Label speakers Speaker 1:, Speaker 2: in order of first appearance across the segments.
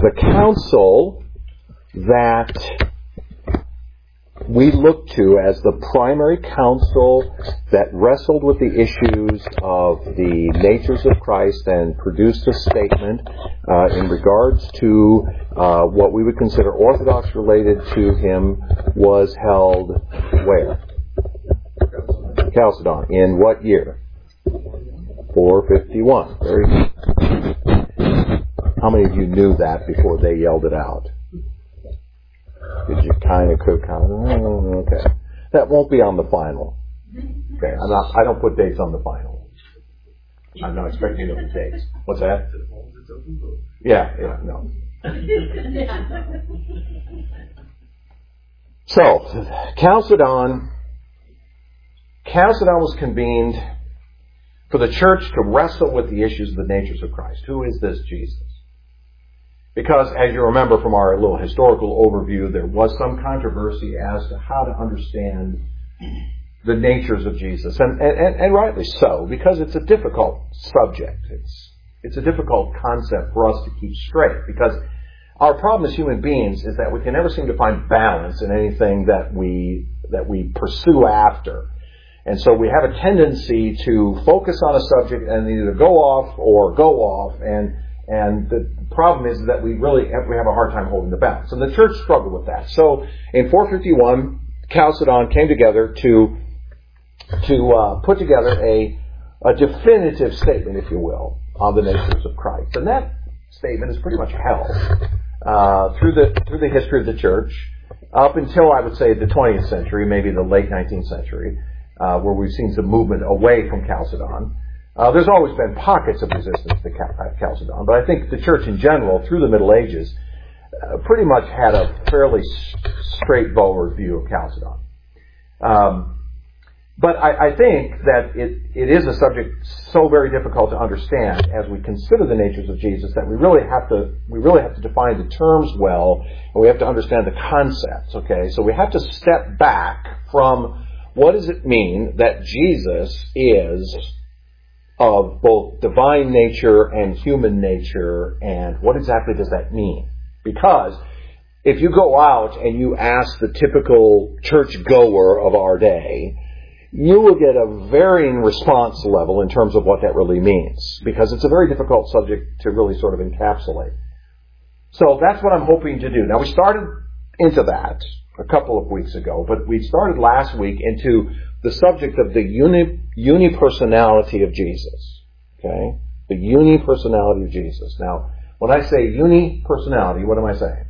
Speaker 1: the council that we look to as the primary council that wrestled with the issues of the natures of Christ and produced a statement in regards to what we would consider orthodox related to him was held where? Chalcedon. In what year? 451. Very good. How many of you knew that before they yelled it out? Did you kind of? Okay. That won't be on the final. Okay. I don't put dates on the final. I'm not expecting you to put dates. What's that? Yeah, no. So, Chalcedon was convened for the church to wrestle with the issues of the natures of Christ. Who is this Jesus? Because, as you remember from our little historical overview, there was some controversy as to how to understand the natures of Jesus. And rightly so, because it's a difficult subject. It's a difficult concept for us to keep straight. Because our problem as human beings is that we can never seem to find balance in anything that we pursue after. And so we have a tendency to focus on a subject and either go off or go off. And the problem is that we have a hard time holding the balance. And the church struggled with that. So in 451, Chalcedon came together to put together a definitive statement, if you will, on the natures of Christ. And that statement is pretty much held through the history of the church up until, I would say, the 20th century, maybe the late 19th century, where we've seen some movement away from Chalcedon. There's always been pockets of resistance to Chalcedon, but I think the church in general, through the Middle Ages, pretty much had a fairly straightforward view of Chalcedon. But I think that it is a subject so very difficult to understand as we consider the natures of Jesus that we really have to define the terms well, and we have to understand the concepts. Okay, so we have to step back from what does it mean that Jesus is of both divine nature and human nature, and what exactly does that mean? Because if you go out and you ask the typical church goer of our day, you will get a varying response level in terms of what that really means, because it's a very difficult subject to really sort of encapsulate. So that's what I'm hoping to do. Now, we started into that a couple of weeks ago, but we started last week into the subject of the unipersonality of Jesus. Okay? The unipersonality of Jesus. Now, when I say unipersonality, what am I saying?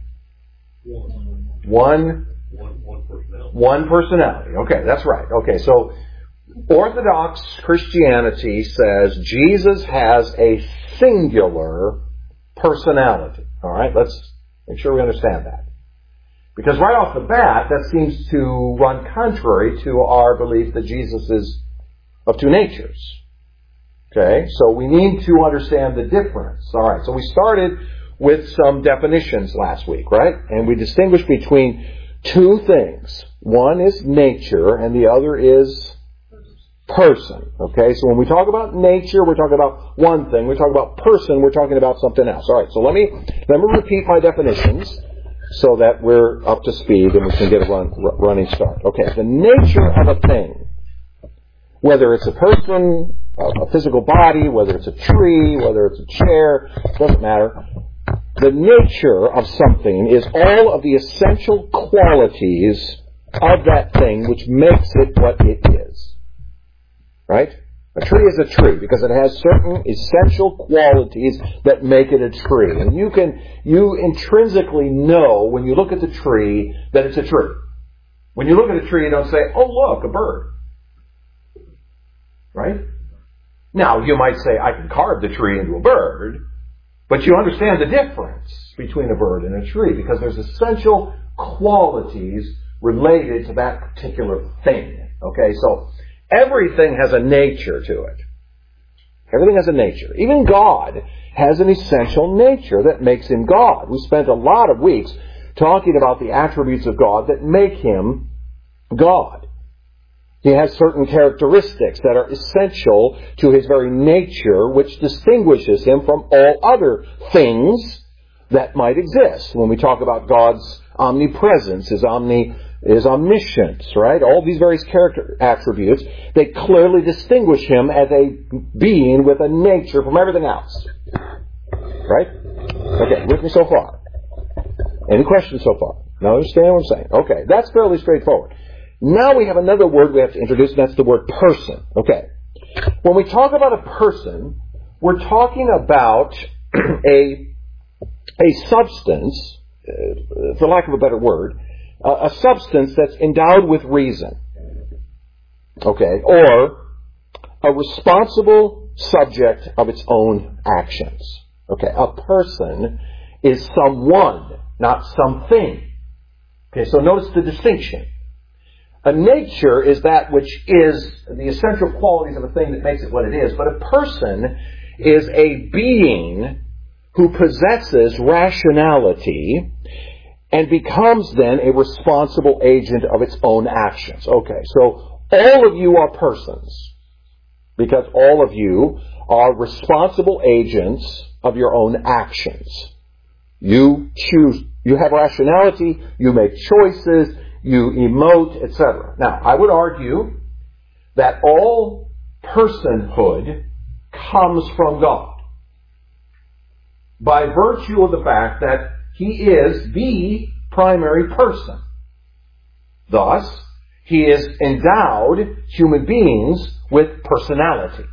Speaker 1: One personality. Okay, that's right. Okay, so Orthodox Christianity says Jesus has a singular personality. All right, let's make sure we understand that. Because right off the bat, that seems to run contrary to our belief that Jesus is of two natures. Okay, so we need to understand the difference. All right, so we started with some definitions last week, right? And we distinguished between two things. One is nature, and the other is person. Okay, so when we talk about nature, we're talking about one thing. We talk about person, we're talking about something else. All right, so let me repeat my definitions so that we're up to speed and we can get a running start. Okay, the nature of a thing, whether it's a person, a physical body, whether it's a tree, whether it's a chair, doesn't matter. The nature of something is all of the essential qualities of that thing which makes it what it is. Right? A tree is a tree because it has certain essential qualities that make it a tree. And you intrinsically know when you look at the tree that it's a tree. When you look at a tree, you don't say, oh look, a bird. Right? Now, you might say, I can carve the tree into a bird, but you understand the difference between a bird and a tree because there's essential qualities related to that particular thing. Okay, so everything has a nature to it. Everything has a nature. Even God has an essential nature that makes him God. We spent a lot of weeks talking about the attributes of God that make him God. He has certain characteristics that are essential to his very nature, which distinguishes him from all other things that might exist when we talk about God's omnipresence, His omniscience, right? All these various character attributes, they clearly distinguish Him as a being with a nature from everything else. Right? Okay, with me so far? Any questions so far? Now understand what I'm saying? Okay, that's fairly straightforward. Now we have another word we have to introduce, and that's the word person. Okay. When we talk about a person, we're talking about a substance, for lack of a better word, a substance that's endowed with reason. Okay. Or a responsible subject of its own actions. Okay. A person is someone, not something. Okay, so notice the distinction. A nature is that which is the essential qualities of a thing that makes it what it is. But a person is a being who possesses rationality and becomes then a responsible agent of its own actions. Okay, so all of you are persons because all of you are responsible agents of your own actions. You choose, you have rationality, you make choices, you emote, etc. Now, I would argue that all personhood comes from God by virtue of the fact that He is the primary person. Thus, He has endowed human beings with personality.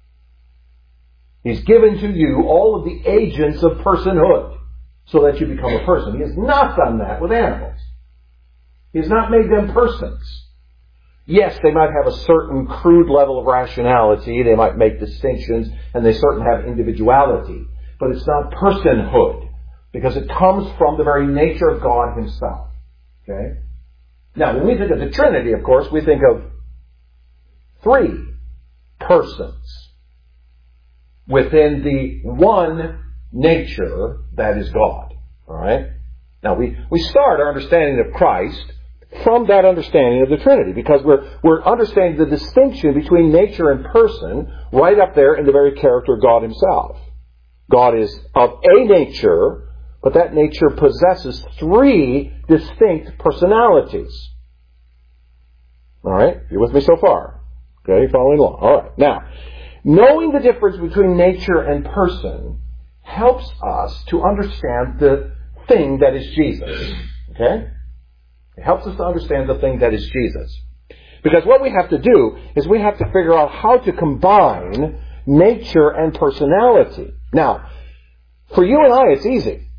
Speaker 1: He's given to you all of the agents of personhood so that you become a person. He has not done that with animals. He has not made them persons. Yes, they might have a certain crude level of rationality, they might make distinctions, and they certainly have individuality. But it's not personhood, because it comes from the very nature of God Himself. Okay? Now, when we think of the Trinity, of course, we think of three persons within the one nature that is God. Alright? Now, we start our understanding of Christ from that understanding of the Trinity, because we're understanding the distinction between nature and person right up there in the very character of God Himself. God is of a nature, but that nature possesses three distinct personalities. Alright? You're with me so far? Okay, following along. Alright. Now, knowing the difference between nature and person helps us to understand the thing that is Jesus. Okay? It helps us to understand the thing that is Jesus. Because what we have to do is we have to figure out how to combine nature and personality. Now, for you and I, it's easy.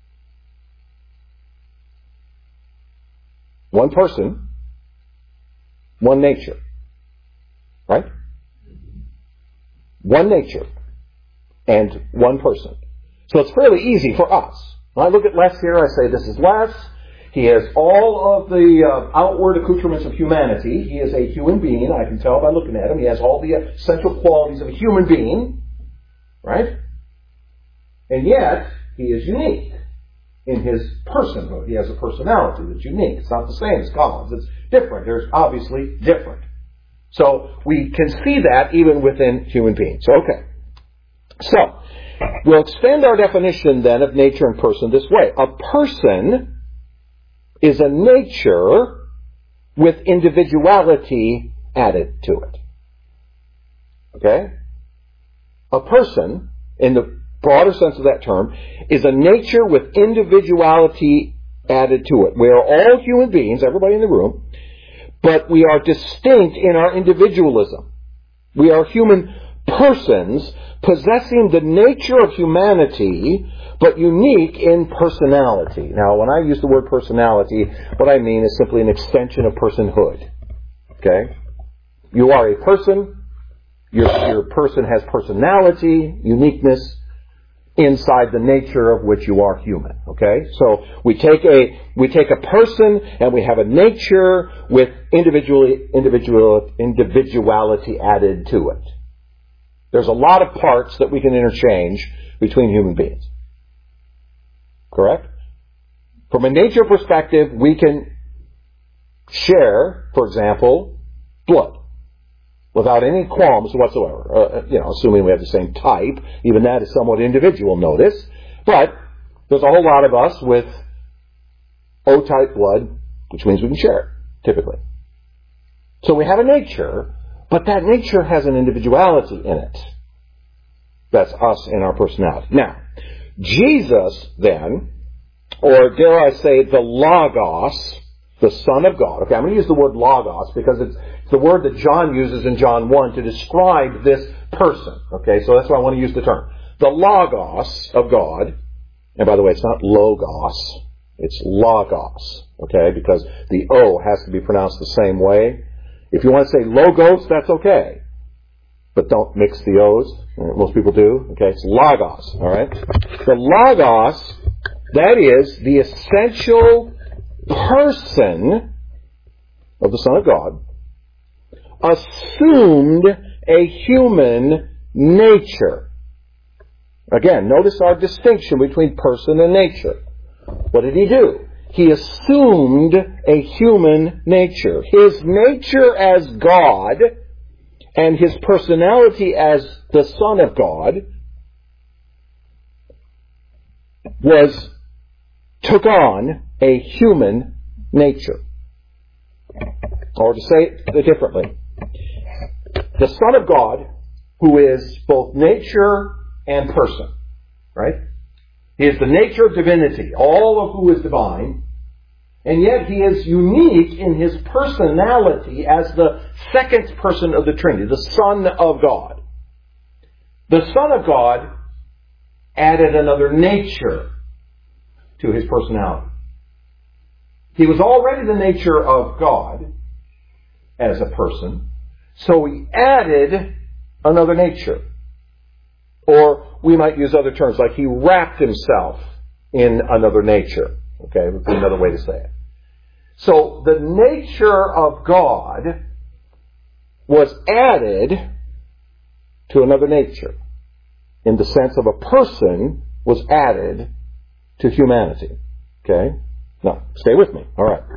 Speaker 1: One person, one nature. Right? One nature and one person. So it's fairly easy for us. When I look at Les here, I say, this is Les. He has all of the outward accoutrements of humanity. He is a human being. I can tell by looking at him. He has all the essential qualities of a human being. Right? And yet, he is unique in his personhood. He has a personality that's unique. It's not the same as God's. It's different. There's obviously different. So, we can see that even within human beings. Okay. So, we'll extend our definition then of nature and person this way. A person is a nature with individuality added to it. Okay? A person, in the broader sense of that term, is a nature with individuality added to it. We are all human beings, everybody in the room, but we are distinct in our individualism. We are human persons possessing the nature of humanity, but unique in personality. Now, when I use the word personality, what I mean is simply an extension of personhood. Okay? You are a person. Your person has personality, uniqueness, inside the nature of which you are human. Okay? So we take a person and we have a nature with individuality added to it. There's a lot of parts that we can interchange between human beings. Correct? From a nature perspective, we can share, for example, blood without any qualms whatsoever. Assuming we have the same type. Even that is somewhat individual, notice. But There's a whole lot of us with O-type blood, which means we can share it, typically. So we have a nature, but that nature has an individuality in it. That's us and our personality. Now, Jesus then, or dare I say the Logos, the Son of God. Okay, I'm going to use the word Logos because it's the word that John uses in John 1 to describe this person. Okay, so that's why I want to use the term. The Logos of God, and by the way, it's not Logos, it's Logos, okay, because the O has to be pronounced the same way. If you want to say Logos, that's okay. But don't mix the O's. Most people do. Okay, it's Logos, alright? The Logos, that is the essential person of the Son of God, assumed a human nature. Again, notice our distinction between person and nature. What did he do? He assumed a human nature. His nature as God and his personality as the Son of God took on a human nature. Or to say it differently, the Son of God, who is both nature and person, right? He is the nature of divinity, all of who is divine, and yet he is unique in his personality as the second person of the Trinity, the Son of God. The Son of God added another nature to his personality. He was already the nature of God as a person, so he added another nature. Or we might use other terms, like he wrapped himself in another nature. Okay, would be another way to say it. So the nature of God was added to another nature, in the sense of a person was added to humanity. Okay? Now, stay with me. All right.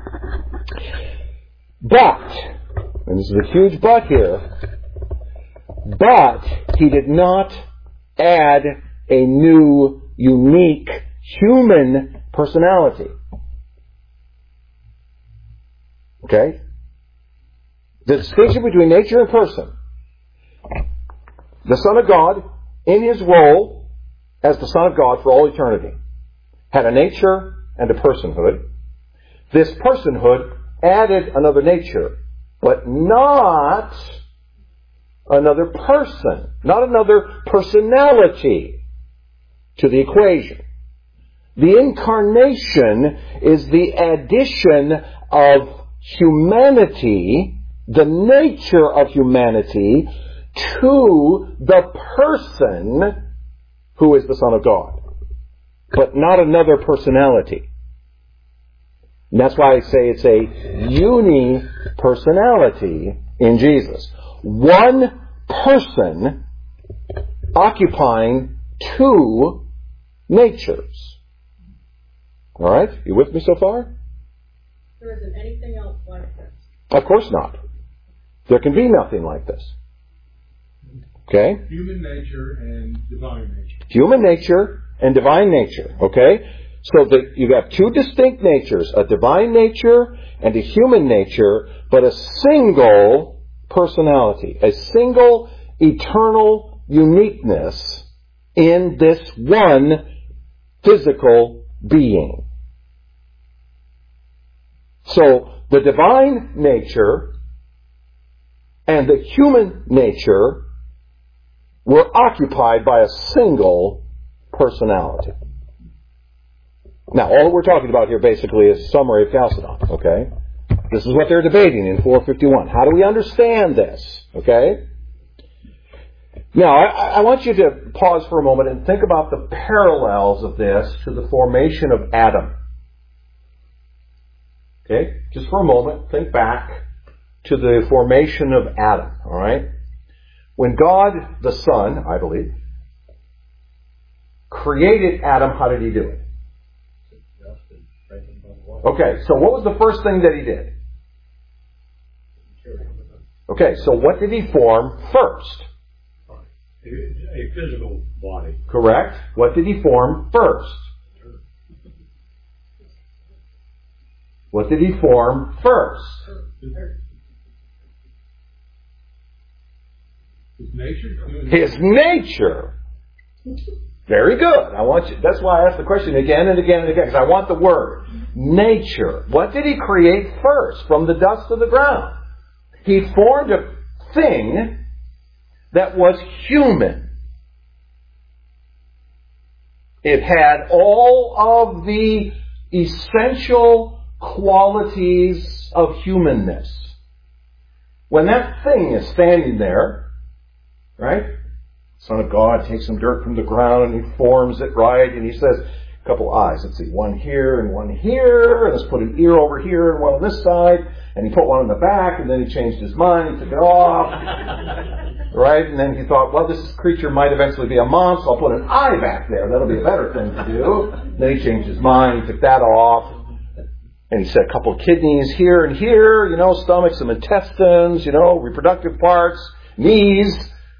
Speaker 1: But, and this is a huge but here, but he did not add a new, unique, human personality. Okay? The distinction between nature and person. The Son of God, in his role as the Son of God for all eternity, had a nature and a personhood. This personhood added another nature, but not another person, not another personality to the equation. The incarnation is the addition of humanity, the nature of humanity, to the person who is the Son of God, but not another personality. And that's why I say it's a uni-personality in Jesus. One person occupying two natures. All right? You with me so far?
Speaker 2: There isn't anything else like this.
Speaker 1: Of course not. There can be nothing like this. Okay?
Speaker 3: Human nature and divine nature.
Speaker 1: Human nature and divine nature. Okay? So you got two distinct natures, a divine nature and a human nature, but a single personality, a single eternal uniqueness in this one physical being. So the divine nature and the human nature were occupied by a single personality. Now, all we're talking about here basically is a summary of Chalcedon, okay? This is what they're debating in 451. How do we understand this, okay? Now, I want you to pause for a moment and think about the parallels of this to the formation of Adam. Okay? Just for a moment, think back to the formation of Adam, alright? When God, the Son, I believe, created Adam, how did he do it? Okay, so what was the first thing that he did? Okay, so what did he form first?
Speaker 3: A physical body.
Speaker 1: Correct. What did he form first? What did he form first?
Speaker 3: His nature?
Speaker 1: His nature. Very good. I want you. That's why I ask the question again and again and again, because I want the word. Nature. What did he create first from the dust of the ground? He formed a thing that was human. It had all of the essential qualities of humanness. When that thing is standing there, right? Son of God takes some dirt from the ground and he forms it right, and he says, a couple eyes, let's see, one here and one here, and let's put an ear over here and one on this side, and he put one on the back, and then he changed his mind, he took it off, right? And then he thought, well, this creature might eventually be a mom, so I'll put an eye back there, that'll be a better thing to do. Then he changed his mind, he took that off, and he said a couple of kidneys here and here, stomach, some intestines, reproductive parts, knees.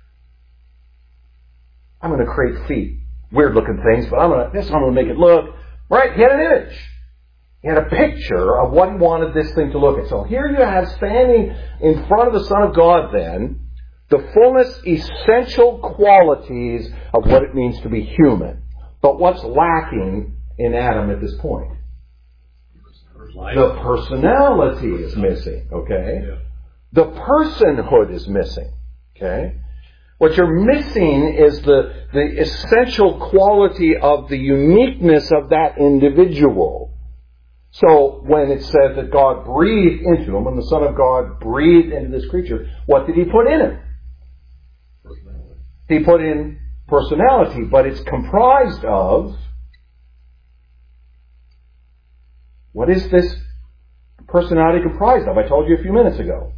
Speaker 1: I'm going to create feet. Weird looking things, but I'm going to make it look. Right? He had an image. He had a picture of what he wanted this thing to look at. So here you have standing in front of the Son of God then, the fullness, essential qualities of what it means to be human. But what's lacking in Adam at this point? The personality is missing. Okay? The personhood is missing. Okay? What you're missing is the essential quality of the uniqueness of that individual. So when it says that God breathed into him, when the Son of God breathed into this creature, what did he put in it? Personality. He put in personality, but it's comprised of... What is this personality comprised of? I told you a few minutes ago.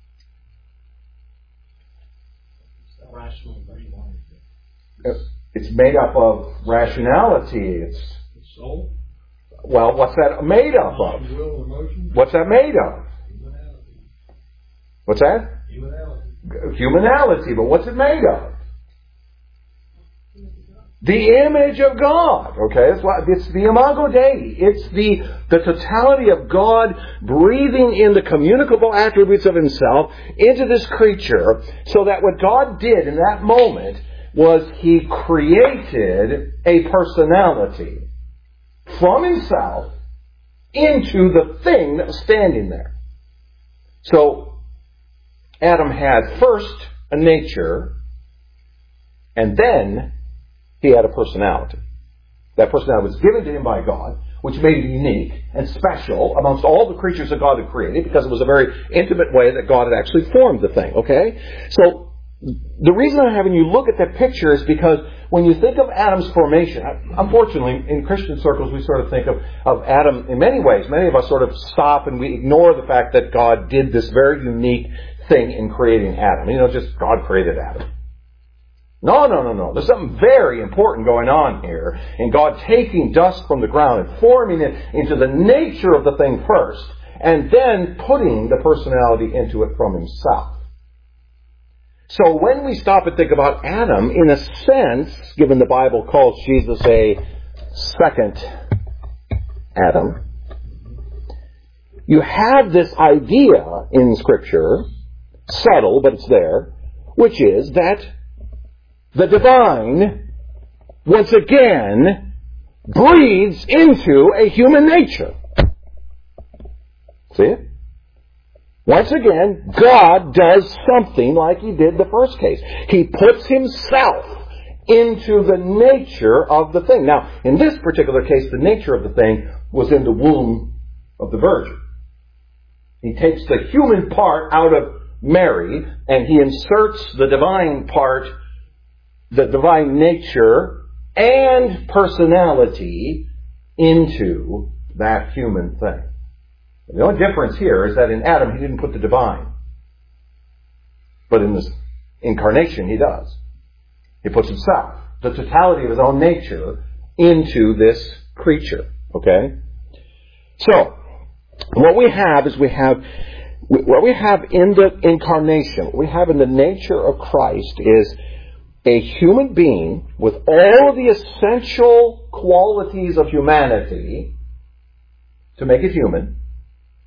Speaker 1: It's made up of rationality. It's
Speaker 3: soul.
Speaker 1: Well, what's that made up of?
Speaker 3: Will, emotion.
Speaker 1: What's that made of?
Speaker 3: Humanality.
Speaker 1: What's that? Humanality. But what's it made of? The image of God. Okay, it's the Imago Dei. It's the totality of God breathing in the communicable attributes of Himself into this creature, so that what God did in that moment was He created a personality from Himself into the thing that was standing there. So Adam had first a nature, and then he had a personality. That personality was given to him by God, which made it unique and special amongst all the creatures that God had created, because it was a very intimate way that God had actually formed the thing. Okay? So the reason I'm having you look at that picture is because when you think of Adam's formation, unfortunately, in Christian circles, we sort of think of Adam in many ways. Many of us sort of stop and we ignore the fact that God did this very unique thing in creating Adam. Just God created Adam. No. There's something very important going on here in God taking dust from the ground and forming it into the nature of the thing first, and then putting the personality into it from Himself. So when we stop and think about Adam, in a sense, given the Bible calls Jesus a second Adam, you have this idea in Scripture, subtle, but it's there, which is that the divine, once again, breathes into a human nature. See it? Once again, God does something like He did the first case. He puts Himself into the nature of the thing. Now, in this particular case, the nature of the thing was in the womb of the Virgin. He takes the human part out of Mary, and He inserts the divine part, the divine nature and personality into that human thing. The only difference here is that in Adam He didn't put the divine. But in this incarnation He does. He puts Himself, the totality of His own nature, into this creature. Okay? So, what we have is what we have in the incarnation, what we have in the nature of Christ is a human being with all the essential qualities of humanity to make it human,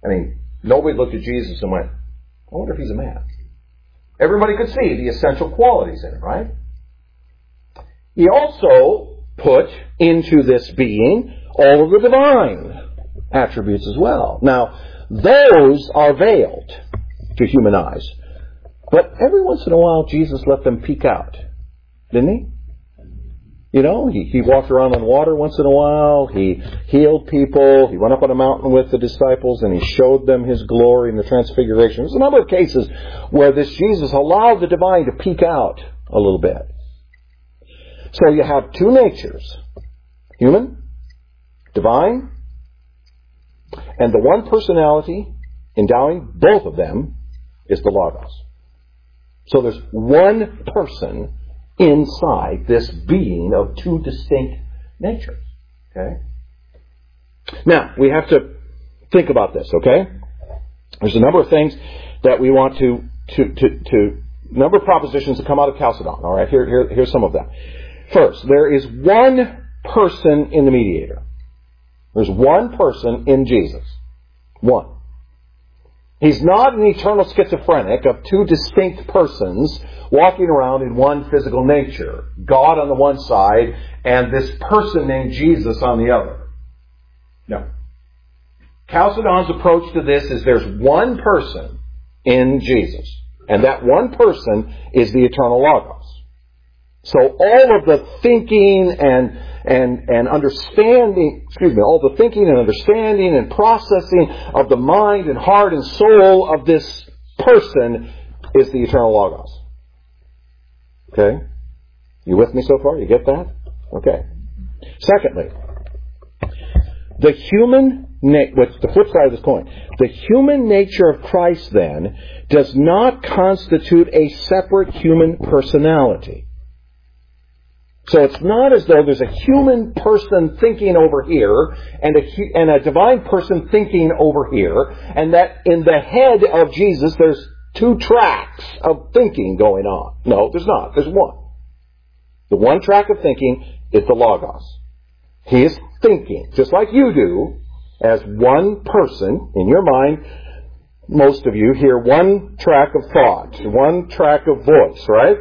Speaker 1: I mean, nobody looked at Jesus and went, I wonder if he's a man. Everybody could see the essential qualities in him, right? He also put into this being all of the divine attributes as well. Now, those are veiled to human eyes. But every once in a while, Jesus let them peek out. Didn't he? You know, he walked around on water once in a while. He healed people. He went up on a mountain with the disciples and he showed them his glory in the transfiguration. There's a number of cases where this Jesus allowed the divine to peek out a little bit. So you have two natures. Human, divine, and the one personality endowing both of them is the Logos. So there's one person inside this being of two distinct natures. Okay? Now, we have to think about this, okay? There's a number of things that we want to number of propositions that come out of Chalcedon. All right, here's some of them. First, there is one person in the mediator. There's one person in Jesus. One. He's not an eternal schizophrenic of two distinct persons walking around in one physical nature. God on the one side and this person named Jesus on the other. No. Chalcedon's approach to this is there's one person in Jesus. And that one person is the eternal Logos. So all of the thinking and understanding, all the thinking and understanding and processing of the mind and heart and soul of this person is the eternal Logos. Okay? You with me so far? You get that? Okay. Secondly, what's the flip side of this coin? The human nature of Christ, then, does not constitute a separate human personality. So it's not as though there's a human person thinking over here and a divine person thinking over here, and that in the head of Jesus there's two tracks of thinking going on. No, there's not. There's one. The one track of thinking is the Logos. He is thinking, just like you do, as one person in your mind. Most of you hear one track of thought, one track of voice, right?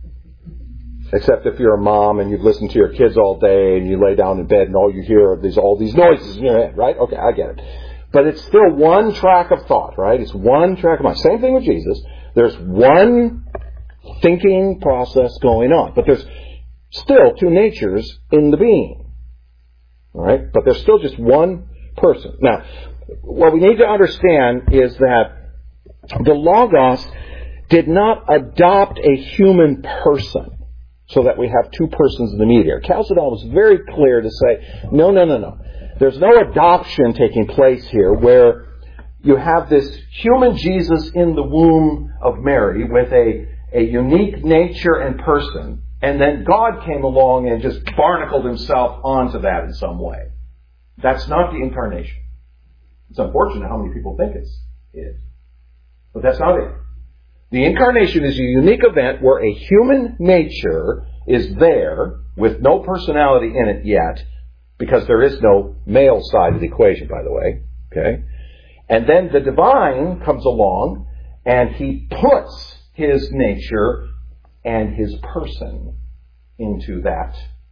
Speaker 1: Except if you're a mom and you've listened to your kids all day and you lay down in bed and all you hear are all these noises in your head, right? Okay, I get it. But it's still one track of thought, right? It's one track of mind. Same thing with Jesus. There's one thinking process going on. But there's still two natures in the being. All right? But there's still just one person. Now, what we need to understand is that the Logos did not adopt a human person so that we have two persons in the mediator. Chalcedon was very clear to say, no. There's no adoption taking place here where you have this human Jesus in the womb of Mary with a unique nature and person, and then God came along and just barnacled himself onto that in some way. That's not the incarnation. It's unfortunate how many people think it is. But that's not it. The incarnation is a unique event where a human nature is there with no personality in it yet, because there is no male side of the equation, by the way. Okay? And then the divine comes along and he puts his nature and his person into that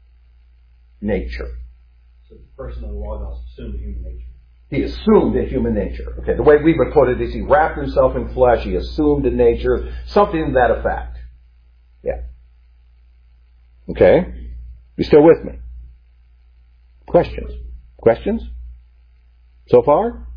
Speaker 1: nature.
Speaker 4: So the person of the Logos assumed a human nature.
Speaker 1: He assumed a human nature. Okay, the way we would put it is he wrapped himself in flesh, he assumed a nature, something to that effect. Yeah. Okay? You still with me? Questions? Questions? So far?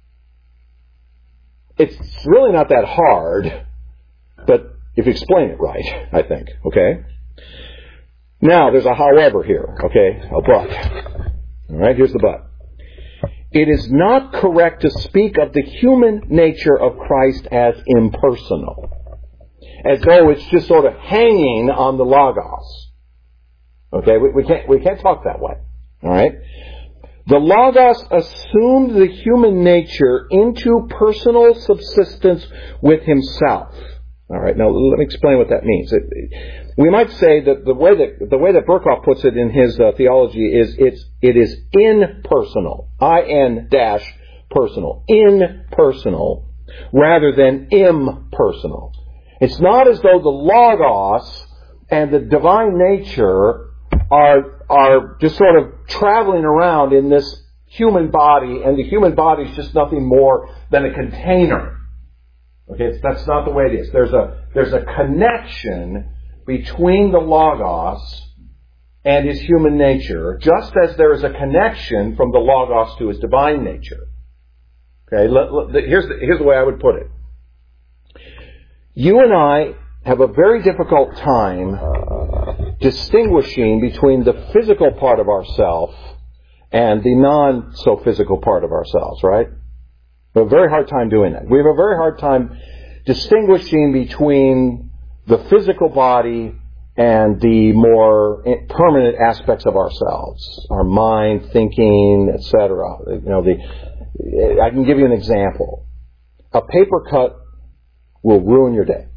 Speaker 1: It's really not that hard, but if you explain it right, I think. Okay? Now, there's a however here. Okay? A but. Alright, here's the but. It is not correct to speak of the human nature of Christ as impersonal, as though it's just sort of hanging on the Logos. Okay, we can't talk that way. All right, the Logos assumed the human nature into personal subsistence with himself. All right, now let me explain what that means. We might say that the way that Berkhoff puts it in his theology is it is impersonal, personal, impersonal, rather than impersonal. It's not as though the Logos and the divine nature are just sort of traveling around in this human body, and the human body is just nothing more than a container. Okay, that's not the way it is. There's a connection between the Logos and his human nature, just as there is a connection from the Logos to his divine nature. Okay, here's the way I would put it. You and I have a very difficult time distinguishing between the physical part of ourself and the non-so-physical part of ourselves, right? We have a very hard time doing that. We have a very hard time distinguishing between the physical body and the more permanent aspects of ourselves, our mind, thinking, etc. I can give you an example. A paper cut will ruin your day,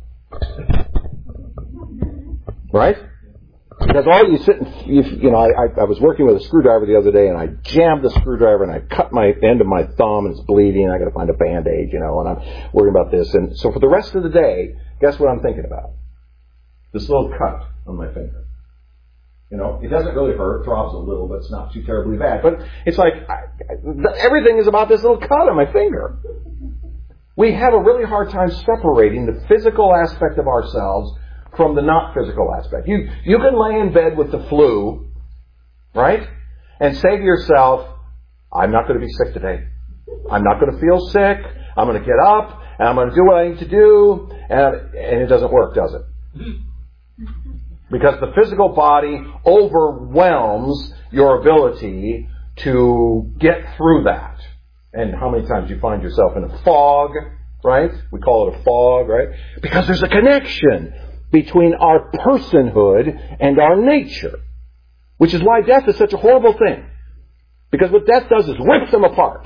Speaker 1: right? Because all you sit and I was working with a screwdriver the other day, and I jammed the screwdriver and I cut my end of my thumb and it's bleeding. I got to find a Band-Aid, and I'm worrying about this. And so for the rest of the day, guess what I'm thinking about? This little cut on my finger. It doesn't really hurt. It throbs a little, but it's not too terribly bad. But it's like everything is about this little cut on my finger. We have a really hard time separating the physical aspect of ourselves from the not physical aspect. You can lay in bed with the flu, right? And say to yourself, I'm not going to be sick today. I'm not going to feel sick. I'm going to get up and I'm going to do what I need to do. And it doesn't work, does it? Because the physical body overwhelms your ability to get through that. And how many times you find yourself in a fog, right? We call it a fog, right? Because there's a connection between our personhood and our nature. Which is why death is such a horrible thing. Because what death does is rip them apart.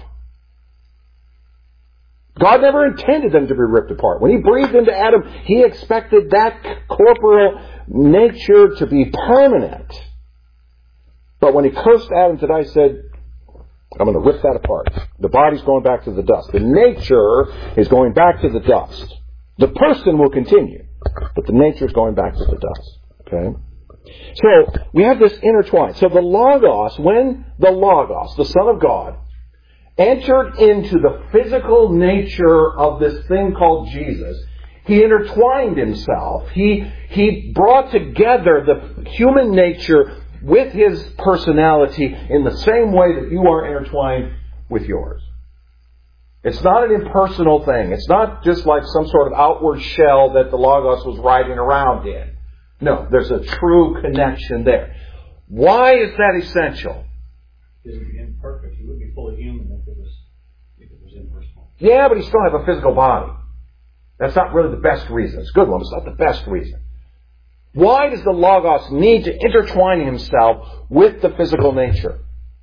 Speaker 1: God never intended them to be ripped apart. When He breathed into Adam, He expected that corporeal nature to be permanent. But when He cursed Adam today, He said, I'm going to rip that apart. The body's going back to the dust. The nature is going back to the dust. The person will continue, but the nature is going back to the dust. Okay? So, we have this intertwined. So the Logos, when the Logos, the Son of God, entered into the physical nature of this thing called Jesus, He intertwined Himself. He brought together the human nature with His personality in the same way that you are intertwined with yours. It's not an impersonal thing. It's not just like some sort of outward shell that the Logos was riding around in. No, there's a true connection there. Why is that essential?
Speaker 4: Because He would be imperfect. He would be fully human if it was impersonal.
Speaker 1: Yeah, but He still have a physical body. That's not really the best reason. It's a good one, but it's not the best reason. Why does the Logos need to intertwine Himself with the physical nature?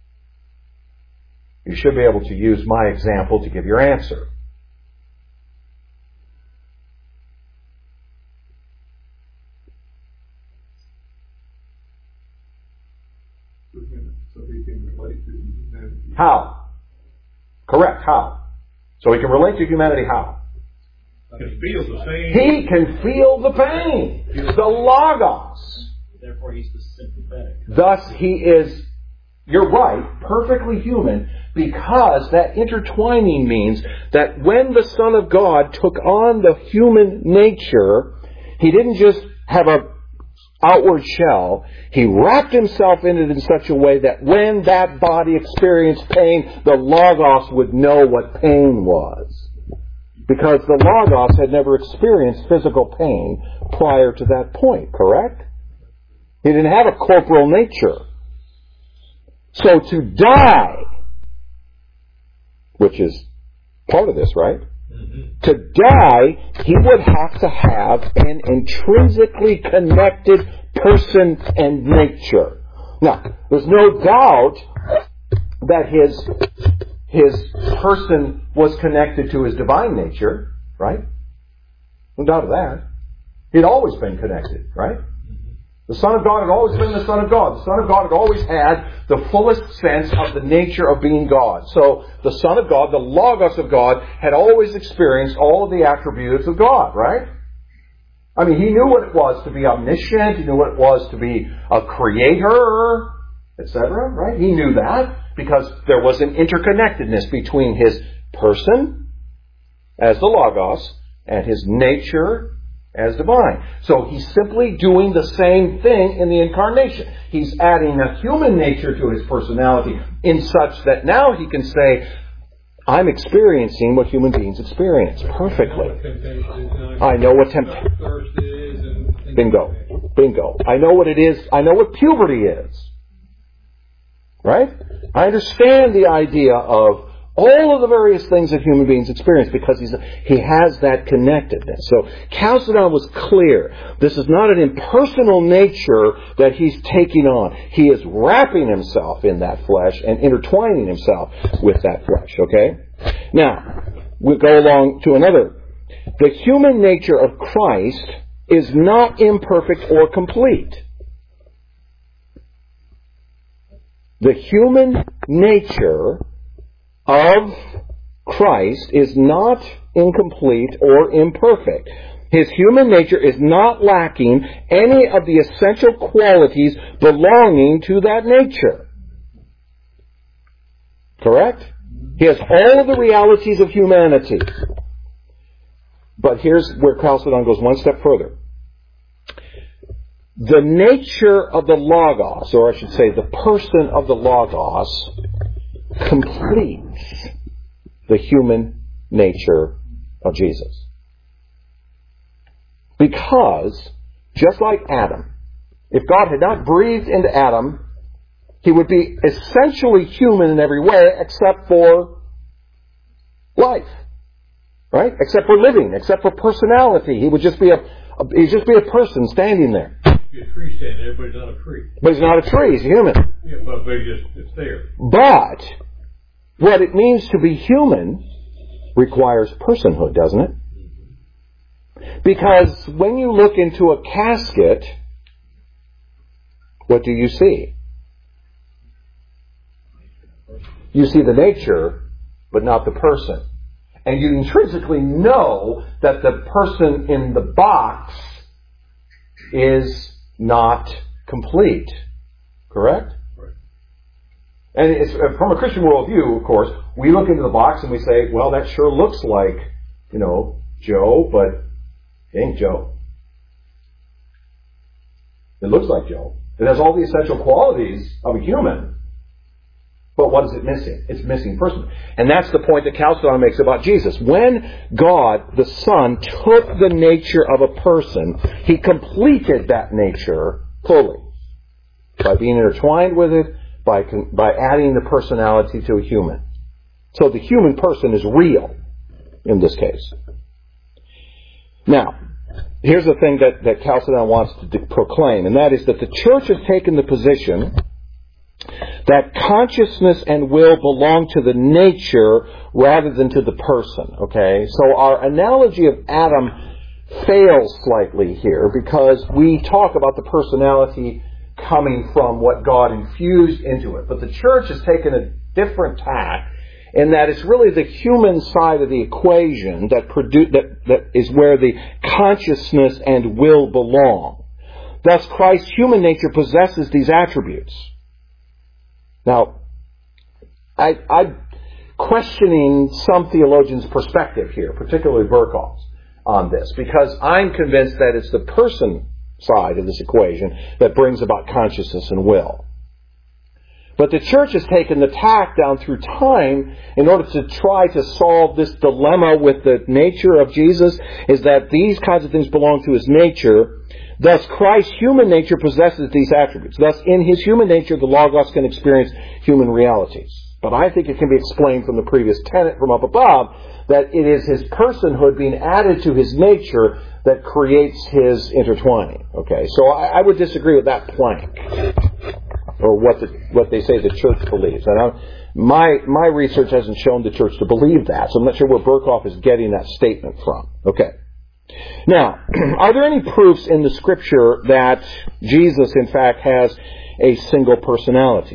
Speaker 1: You should be able to use my example to give your answer.
Speaker 3: So He can relate to humanity.
Speaker 1: How? Correct, how? So He can relate to humanity how?
Speaker 3: Can feel the same.
Speaker 1: He can feel the pain. The Logos.
Speaker 4: Therefore, He's the sympathetic.
Speaker 1: Thus, He is, you're right, perfectly human, because that intertwining means that when the Son of God took on the human nature, He didn't just have an outward shell. He wrapped Himself in it in such a way that when that body experienced pain, the Logos would know what pain was. Because the Logos had never experienced physical pain prior to that point, correct? He didn't have a corporal nature. So to die, which is part of this, right? Mm-hmm. To die, he would have to have an intrinsically connected person and nature. Now, there's no doubt that his person was connected to His divine nature, right? No doubt of that. He'd always been connected, right? The Son of God had always been the Son of God. The Son of God had always had the fullest sense of the nature of being God. So the Son of God, the Logos of God, had always experienced all of the attributes of God, right? I mean, He knew what it was to be omniscient. He knew what it was to be a creator, etc., right? He knew that because there was an interconnectedness between His person as the Logos and His nature as divine. So He's simply doing the same thing in the incarnation. He's adding a human nature to His personality in such that now He can say, I'm experiencing what human beings experience perfectly. I know what thirst is. Bingo. I know what it is. I know what puberty is. Right? I understand the idea of all of the various things that human beings experience because he has that connectedness. So Chalcedon was clear. This is not an impersonal nature that he's taking on. He is wrapping himself in that flesh and intertwining himself with that flesh. Okay? Now, we'll go along to another. The human nature of Christ is not imperfect or complete. The human nature of Christ is not incomplete or imperfect. His human nature is not lacking any of the essential qualities belonging to that nature. Correct? He has all of the realities of humanity. But here's where Chalcedon goes one step further. The nature of the Logos, or I should say the person of the Logos, completes the human nature of Jesus. Because, just like Adam, if God had not breathed into Adam, he would be essentially human in every way except for life. Right? Except for living, except for personality. He would just be a person standing there.
Speaker 3: Be a tree standing there, but he's not a tree.
Speaker 1: But he's not a tree, he's a human.
Speaker 3: Yeah, but it's there.
Speaker 1: But what it means to be human requires personhood, doesn't it? Because when you look into a casket, what do you see? You see the nature, but not the person. And you intrinsically know that the person in the box is not complete. Correct?
Speaker 3: Right.
Speaker 1: And it's, from a Christian worldview, of course, we look into the box and we say, well, that sure looks like, Joe, but it ain't Joe. It looks like Joe. It has all the essential qualities of a human. But what is it missing? It's missing person. And that's the point that Chalcedon makes about Jesus. When God, the Son, took the nature of a person, He completed that nature fully. By being intertwined with it, by adding the personality to a human. So the human person is real in this case. Now, here's the thing that Chalcedon wants to proclaim, and that is that the church has taken the position that consciousness and will belong to the nature rather than to the person. Okay? So our analogy of Adam fails slightly here because we talk about the personality coming from what God infused into it. But the church has taken a different tack in that it's really the human side of the equation that is where the consciousness and will belong. Thus, Christ's human nature possesses these attributes. Now, I'm questioning some theologians' perspective here, particularly Berkhoff's, on this, because I'm convinced that it's the person side of this equation that brings about consciousness and will. But the church has taken the tack down through time in order to try to solve this dilemma with the nature of Jesus, is that these kinds of things belong to His nature. Thus, Christ's human nature possesses these attributes. Thus, in His human nature, the Logos can experience human realities. But I think it can be explained from the previous tenet from up above that it is His personhood being added to His nature that creates His intertwining. Okay, so I would disagree with that plank, or what they say the church believes. And my research hasn't shown the church to believe that, so I'm not sure where Berkhoff is getting that statement from. Okay. Now, are there any proofs in the Scripture that Jesus, in fact, has a single personality?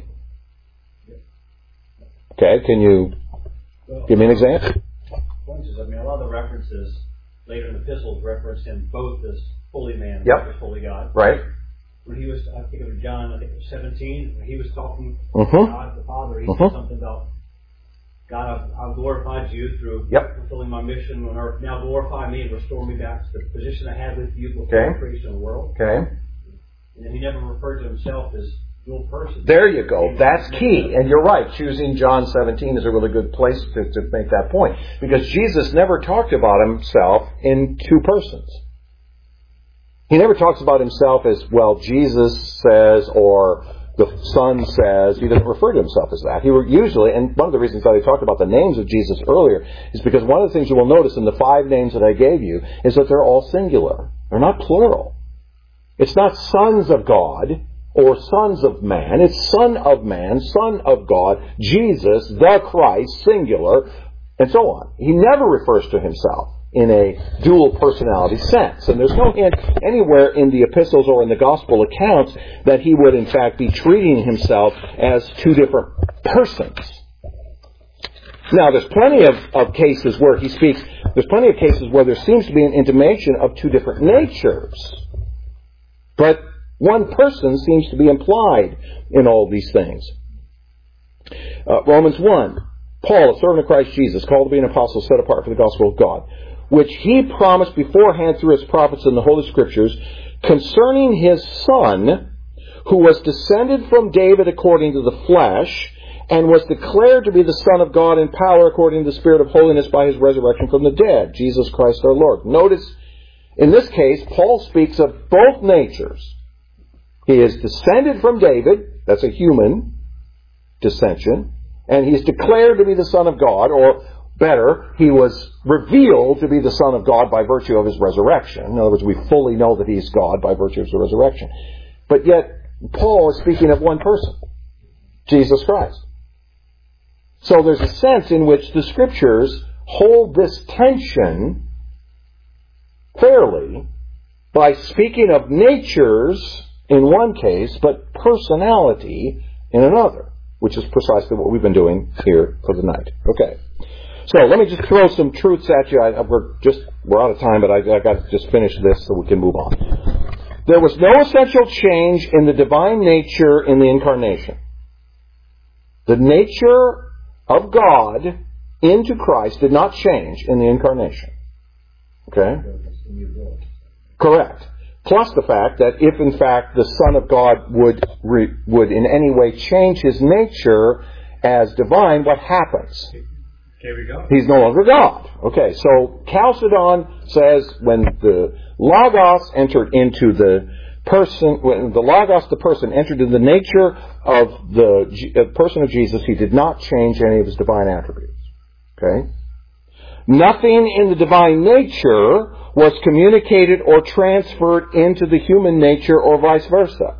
Speaker 1: Okay, can you give me an example?
Speaker 4: I mean, a lot of the references later in the epistles reference him both as fully man and
Speaker 1: Yep.
Speaker 4: as fully God.
Speaker 1: Right.
Speaker 4: When he was, I think it was John, I think it was 17, when he was talking
Speaker 1: Mhm.
Speaker 4: to God the Father, he
Speaker 1: Mhm.
Speaker 4: said something about, God, I've glorified you through
Speaker 1: Yep.
Speaker 4: fulfilling my mission on earth. Now glorify me and restore me back to the position I had with you before
Speaker 1: Okay.
Speaker 4: the creation of the world.
Speaker 1: Okay.
Speaker 4: And then he never referred to himself as dual person.
Speaker 1: There you go. That's key. And you're right. Choosing John 17 is a really good place to make that point. Because Jesus never talked about himself in two persons. He never talks about himself as, well, Jesus says, or the Son says. He doesn't refer to himself as that. He usually, and one of the reasons that I talked about the names of Jesus earlier is because one of the things you will notice in the 5 names that I gave you is that they're all singular. They're not plural. It's not sons of God or sons of man. It's Son of Man, Son of God, Jesus, the Christ, singular, and so on. He never refers to himself in a dual personality sense. And there's no hint anywhere in the epistles or in the gospel accounts that he would in fact be treating himself as two different persons. Now, there's plenty of cases where he speaks, there's plenty of cases where there seems to be an intimation of two different natures. But one person seems to be implied in all these things. Romans 1. Paul, a servant of Christ Jesus, called to be an apostle, set apart for the gospel of God, which he promised beforehand through his prophets in the Holy Scriptures, concerning his Son, who was descended from David according to the flesh, and was declared to be the Son of God in power according to the Spirit of holiness by his resurrection from the dead, Jesus Christ our Lord. Notice, in this case, Paul speaks of both natures. He is descended from David, that's a human descension, and he is declared to be the Son of God, or better, he was revealed to be the Son of God by virtue of his resurrection. In other words, we fully know that he's God by virtue of his resurrection. But yet, Paul is speaking of one person, Jesus Christ. So there's a sense in which the Scriptures hold this tension fairly by speaking of natures in one case, but personality in another, which is precisely what we've been doing here for the night. Okay. So let me just throw some truths at you. We're out of time, but I got to just finish this so we can move on. There was no essential change in the divine nature in the incarnation. The nature of God into Christ did not change in the incarnation. Okay? Correct. Plus the fact that if in fact the Son of God would in any way change his nature as divine, what happens? He's no longer God. Okay, so Chalcedon says when the Logos entered into the person, when the Logos, the person, entered into the nature of the person of Jesus, he did not change any of his divine attributes. Okay? Nothing in the divine nature was communicated or transferred into the human nature or vice versa.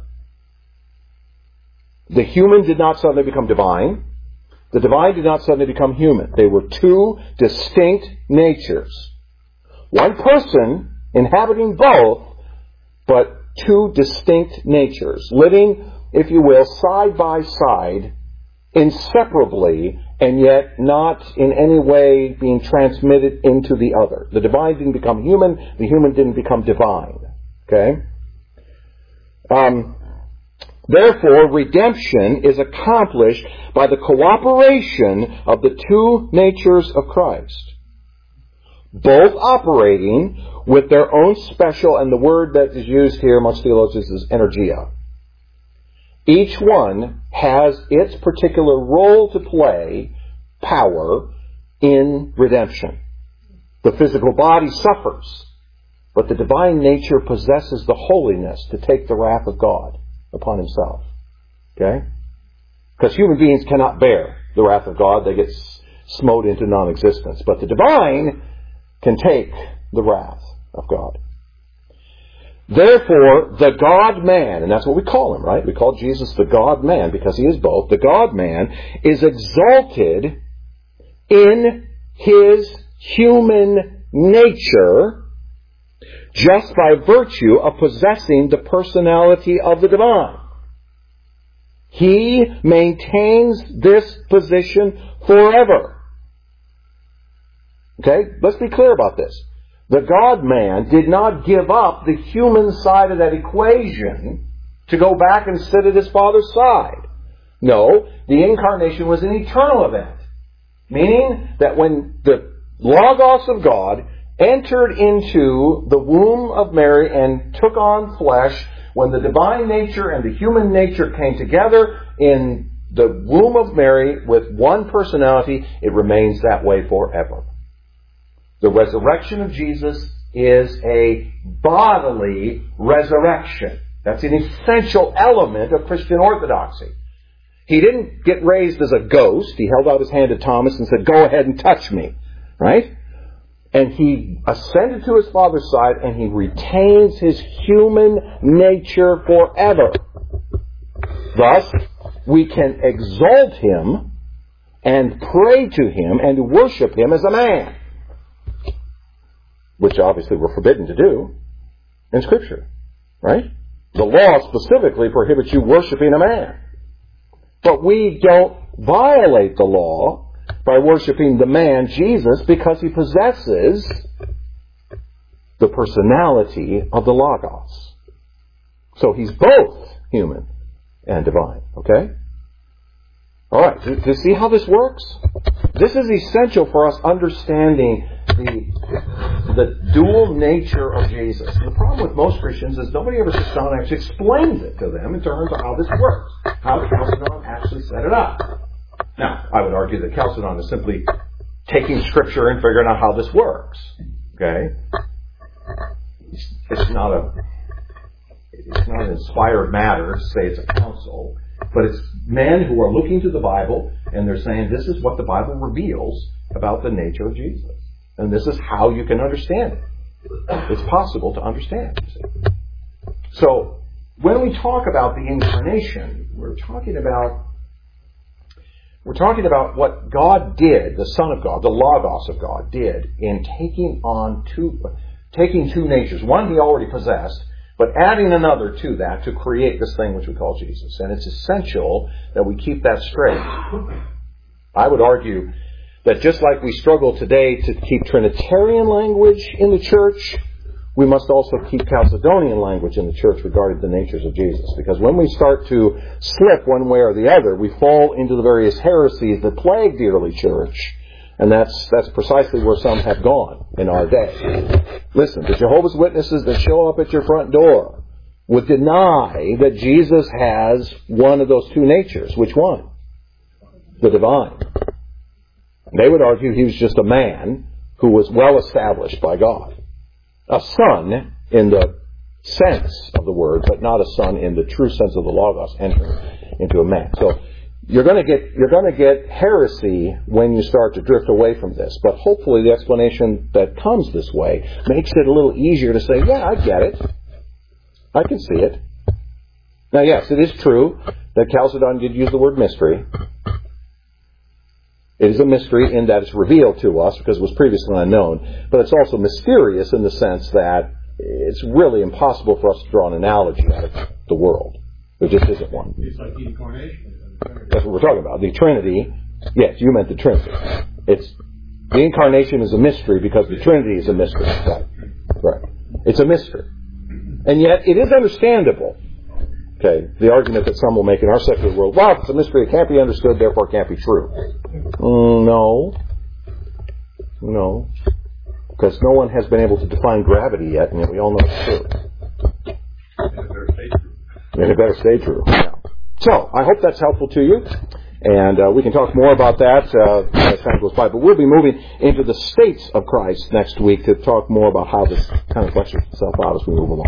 Speaker 1: The human did not suddenly become divine. The divine did not suddenly become human. They were two distinct natures. One person inhabiting both, but two distinct natures, living, if you will, side by side, inseparably, and yet not in any way being transmitted into the other. The divine didn't become human, the human didn't become divine. Okay? Therefore, redemption is accomplished by the cooperation of the two natures of Christ, both operating with their own special, and the word that is used here amongst theologians is energia. Each one has its particular role to play, power, in redemption. The physical body suffers, but the divine nature possesses the holiness to take the wrath of God upon himself. Okay? Because human beings cannot bear the wrath of God. They get smote into non-existence. But the divine can take the wrath of God. Therefore, the God-man, and that's what we call him, right? We call Jesus the God-man because he is both. The God-man is exalted in his human nature just by virtue of possessing the personality of the divine. He maintains this position forever. Okay? Let's be clear about this. The God-man did not give up the human side of that equation to go back and sit at his Father's side. No, the incarnation was an eternal event. Meaning that when the Logos of God entered into the womb of Mary and took on flesh, when the divine nature and the human nature came together in the womb of Mary with one personality, it remains that way forever. The resurrection of Jesus is a bodily resurrection. That's an essential element of Christian orthodoxy. He didn't get raised as a ghost. He held out his hand to Thomas and said, "Go ahead and touch me." Right? And he ascended to his Father's side, and he retains his human nature forever. Thus, we can exalt him and pray to him and worship him as a man, which obviously we're forbidden to do in Scripture. Right? The law specifically prohibits you worshiping a man. But we don't violate the law by worshiping the man, Jesus, because he possesses the personality of the Logos. So he's both human and divine. Okay? Alright, do you see how this works? This is essential for us understanding the dual nature of Jesus. And the problem with most Christians is nobody ever sits down and actually explains it to them in terms of how this works. How Chalcedon actually set it up. Now, I would argue that Chalcedon is simply taking Scripture and figuring out how this works. Okay? It's not an inspired matter to say it's a council, but it's men who are looking to the Bible and they're saying this is what the Bible reveals about the nature of Jesus. And this is how you can understand it. It's possible to understand, you see. So, when we talk about the incarnation, we're talking about what God did, the Son of God, the Logos of God, did in taking two natures. One he already possessed, but adding another to that to create this thing which we call Jesus. And it's essential that we keep that straight. I would argue that just like we struggle today to keep Trinitarian language in the church, we must also keep Chalcedonian language in the church regarding the natures of Jesus. Because when we start to slip one way or the other, we fall into the various heresies that plague the early church. And that's precisely where some have gone in our day. Listen, the Jehovah's Witnesses that show up at your front door would deny that Jesus has one of those two natures. Which one? The divine. They would argue he was just a man who was well established by God. A son in the sense of the word, but not a son in the true sense of the Logos entering into a man. So you're going to get heresy when you start to drift away from this. But hopefully the explanation that comes this way makes it a little easier to say, yeah, I get it. I can see it. Now, yes, it is true that Chalcedon did use the word mystery. It is a mystery in that it's revealed to us because it was previously unknown. But it's also mysterious in the sense that it's really impossible for us to draw an analogy out of the world. There just isn't one.
Speaker 3: It's like the incarnation.
Speaker 1: That's what we're talking about. The Trinity. Yes, you meant the Trinity. The incarnation is a mystery because the Trinity is a mystery. Right. It's a mystery. And yet it is understandable. Okay, the argument that some will make in our secular world, well, if it's a mystery, it can't be understood, therefore it can't be true. No. Because no one has been able to define gravity yet, and yet we all know it's true. And it better stay true. Yeah. So, I hope that's helpful to you. And we can talk more about that as time goes by. But we'll be moving into the states of Christ next week to talk more about how this kind of fleshes itself out as we move along.